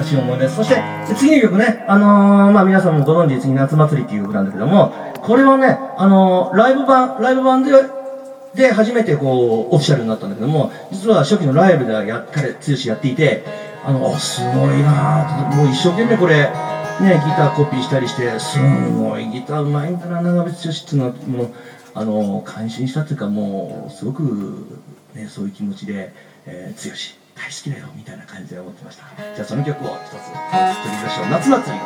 しい思いです。そして、次の曲ね、皆さんもご存知、次夏祭りっていう曲なんだけども、これはね、ライブ版で初めてこう、オフィシャルになったんだけども、実は初期のライブでは彼、剛やっていて、すごいなぁ、もう一生懸命これ、ね、ギターコピーしたりして、すごいギターうまいんだな、長渕剛っていうのは、感心したというか、もう、すごく、ね、そういう気持ちで、剛、大好きだよ、みたいな感じで思ってました。じゃあその曲を一つ、取りましょう。夏祭り。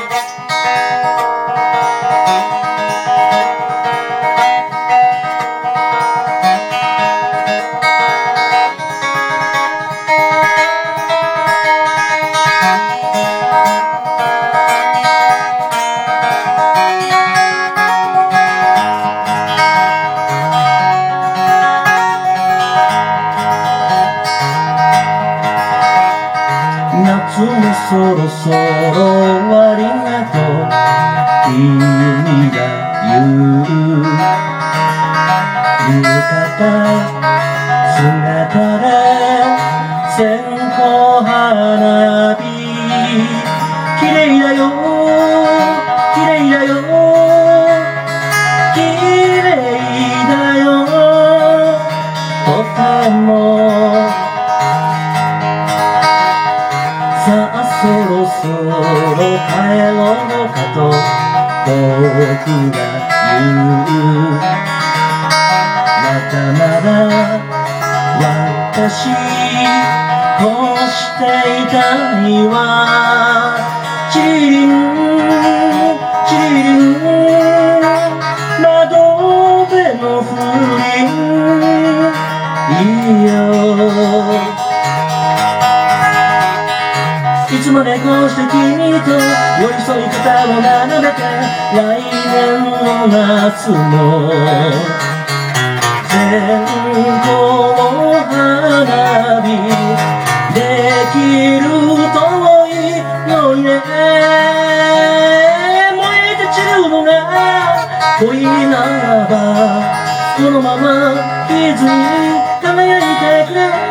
夏もそろそろ終わりなと君が言う浴衣姿で線香花火綺麗だよ綺麗だよ綺麗だよとてもさあそろそろ帰ろうかと僕が言うまだまだ私こうしていたいわチリンチリン窓辺の風鈴いいよいつまでこうして君と寄り添い方を並べて来年の夏も線香花火できるといいのにね燃えて散るのが恋ならばこのまま消えずに輝いてくれ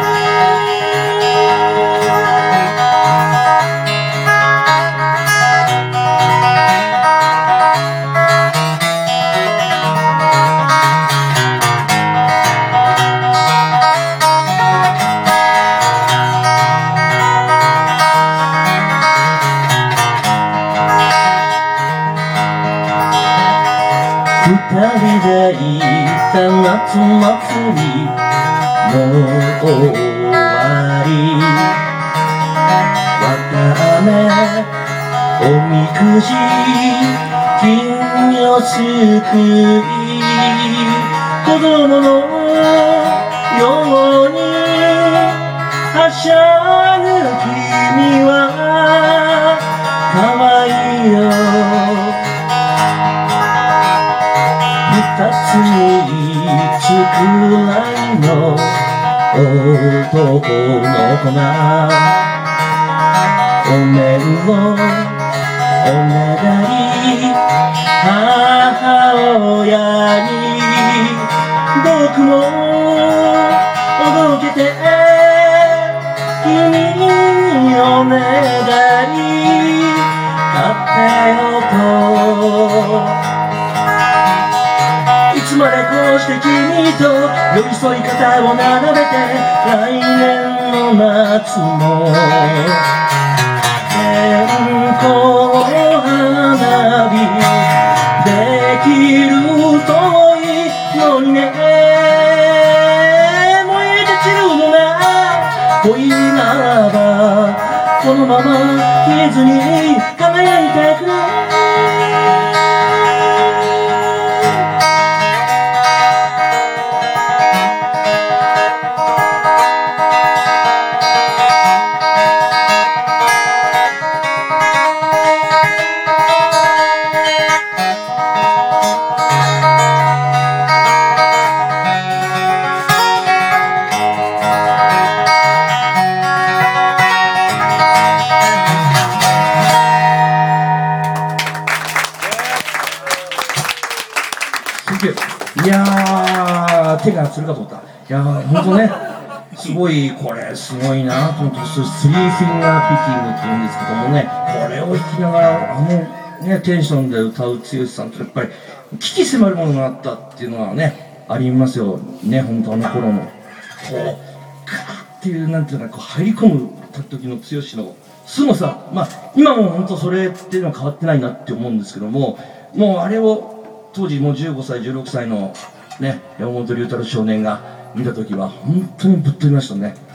二人で行った夏祭りもう終わり綿あめおみくじ金魚すくい子供のようにはしゃぐ君は可愛いよ二つにつくらいの男の子がお面をおねだり母親に僕もおどけて君におねだり買ってよといつまでこうして君と寄り添い方を並べて来年の夏も線香花火できるといいのにね燃えて散るのが恋ならばこのまま消えずに輝いてくれいやー、手がつるかと思った。いやー、ほんとね、すすごい、これすごいなと思って、スリーフィンガーピッキングって言うんですけどもね、これを弾きながら、ね、テンションで歌う剛さんとやっぱり、危機迫るものがあったっていうのはね、ありますよね、本当あの頃の。こう、カーっていう、なんていうか、こう入り込む時の剛の凄さ、まあ、今も本当それっていうのは変わってないなって思うんですけども、もうあれを、当時もう15歳、16歳のね、山本龍太郎少年が見た時は、本当にぶっ飛びましたね。